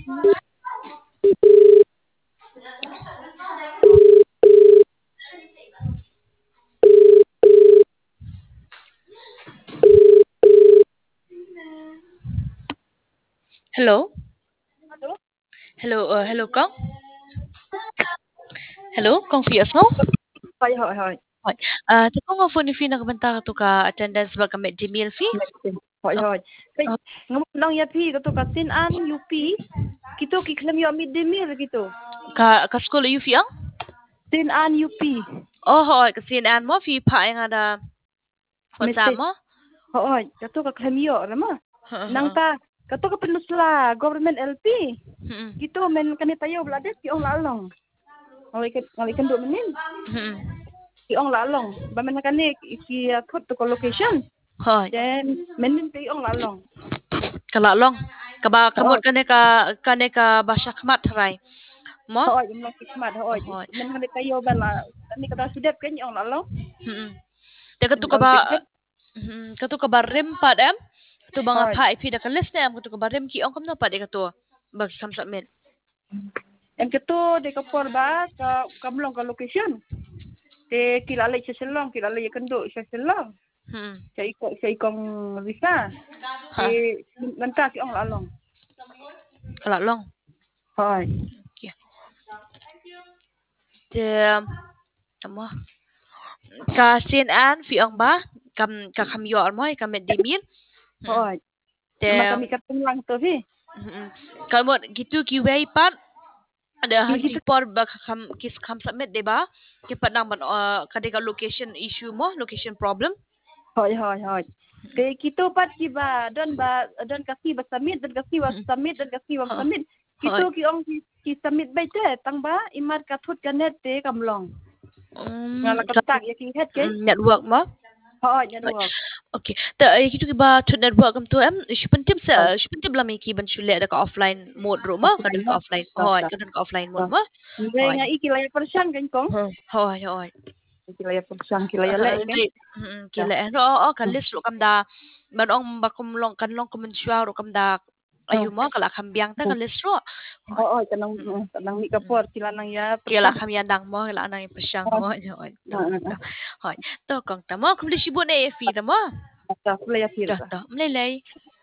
Hello. Hello? Hello, Kong. Hello, Kong Fias, no? Hoy. Hoy. Kung nga phone fee nakabanta ka to ka attendance ba ka med meal fee? Hoy. Kay Oh, ngam lang ya pi to ka tin an UP. Kito kiklam yo mid demir kito. ka school you fee ang? Tin an UP. Oh, hoy, kasi an mo fee pa nga da WhatsApp Message. mo? Hoy, kato ka klam yo rama. Nang Oo. ta kato ka penusla government LP. Hmm. Kito men kanitayo blades ki ong lalong. Ngali kan do menin. Hmm. Ki ong lalong. Ba men kani ki thot to ko location. Hoy. Then menin ti ong lalong. Kalalong. Kaba Hoy. kamot kane ka ba syakmat ray. Mo? Hoy, imong kismat hoy. Hoy. Men kanitayo bala. Tani kata sudet kan ong lalong. Hmm. Te katu ka Ngali ba tikit. katu ka ba rim pa dem? Tu mga Hoy. pa ipi da ka list na katu ka ba rim ki ong kam na pa de katu. Bag sam submit. Yang ketu di kapor ba ka kamlong ka location. Te kilala sa silong, kilala ya kendo sa silong. Hmm. Sa ikong visa. Ha. Te nanta ki ong lalong. Kalalong. Hoy. Okay. Te amo ka sinan fi ong ba? Ka kamyo mo ka medimil. Hoy. Te Nama kami katong lang to vi. kalmo gitu ki way pat ada Di hagi kita por ba kis kam submit de ba? Ki pat nang man kadika location issue mo, location problem. hoy. Te kito pat ki ba don kasi ba submit don kasi wa submit don kasi wa Ha. submit. Hoy. Kito ki ong ki submit ba te tang ba imar ka thut kanet te kamlong. Ngala katak ya ki het ke. Network mo. Hoy, ya do. Okay. Ta gitu ki ba to network kam tu em shipentip la mi ki ban shule da ka offline mode ro ma ka ka offline. Hoy, ka ka offline mode mo. Hindi Hoy. nga ikilaya persian kan kong. Hoy. Kilaya persian, kilaya lek kan. Kila ano kalis ro kam da manong bakumlong kanlong kumenswa ro kam da ayu mo kala kambiang ta kalis ro. Oo, kanang ni kapor sila nang ya Kila persian. kami andang mo kila anang ipasyang hoy. Hoy. To kong tamo kum di sibo na e fi tamo. Basta kilaya To filta. mlelay.